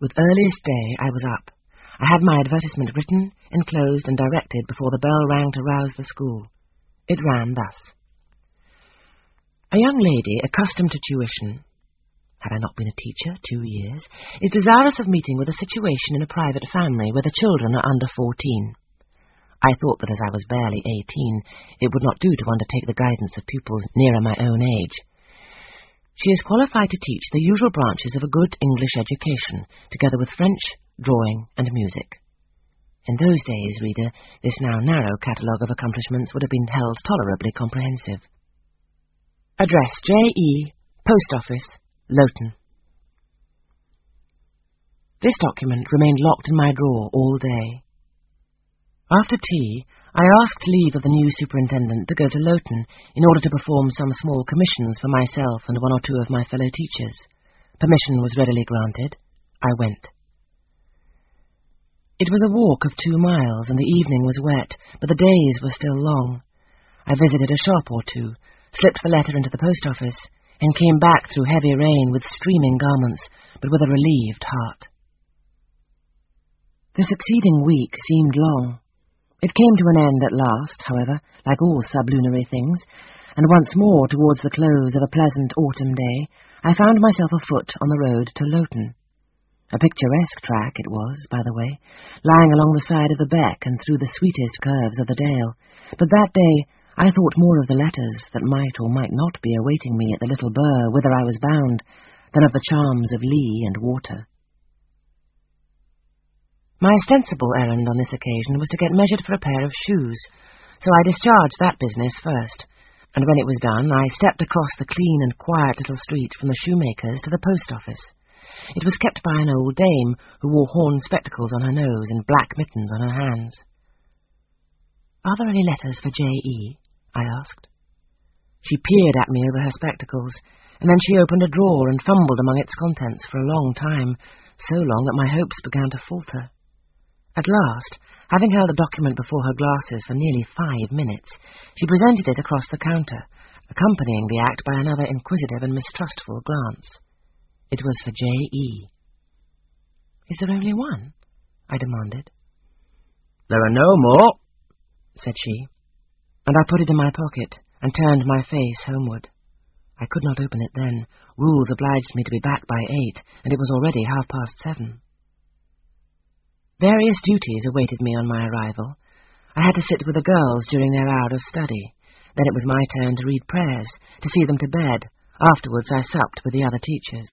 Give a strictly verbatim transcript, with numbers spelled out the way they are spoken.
With earliest day I was up. I had my advertisement written, enclosed, and directed before the bell rang to rouse the school. It ran thus. A young lady accustomed to tuition, had I not been a teacher two years, is desirous of meeting with a situation in a private family where the children are under fourteen. I thought that as I was barely eighteen, it would not do to undertake the guidance of pupils nearer my own age. She is qualified to teach the usual branches of a good English education, together with French, drawing, and music. In those days, reader, this now narrow catalogue of accomplishments would have been held tolerably comprehensive. Address J E, Post Office, Loughton. This document remained locked in my drawer all day. After tea, I asked leave of the new superintendent to go to Loughton in order to perform some small commissions for myself and one or two of my fellow teachers. Permission was readily granted. I went. It was a walk of two miles, and the evening was wet, but the days were still long. I visited a shop or two, slipped the letter into the post office, and came back through heavy rain with streaming garments, but with a relieved heart. The succeeding week seemed long. It came to an end at last, however, like all sublunary things, and once more towards the close of a pleasant autumn day, I found myself afoot on the road to Loughton. A picturesque track it was, by the way, lying along the side of the beck and through the sweetest curves of the dale, but that day I thought more of the letters that might or might not be awaiting me at the little burr whither I was bound, than of the charms of lea and water. My ostensible errand on this occasion was to get measured for a pair of shoes, so I discharged that business first, and when it was done I stepped across the clean and quiet little street from the shoemaker's to the post office. It was kept by an old dame who wore horn spectacles on her nose and black mittens on her hands. "Are there any letters for J E?" I asked. She peered at me over her spectacles, and then she opened a drawer and fumbled among its contents for a long time, so long that my hopes began to falter. At last, having held a document before her glasses for nearly five minutes, she presented it across the counter, accompanying the act by another inquisitive and mistrustful glance. It was for J E. "Is there only one?" I demanded. "There are no more," said she, and I put it in my pocket and turned my face homeward. I could not open it then. Rules obliged me to be back by eight, and it was already half past seven. Various duties awaited me on my arrival. I had to sit with the girls during their hour of study. Then it was my turn to read prayers, to see them to bed. Afterwards I supped with the other teachers.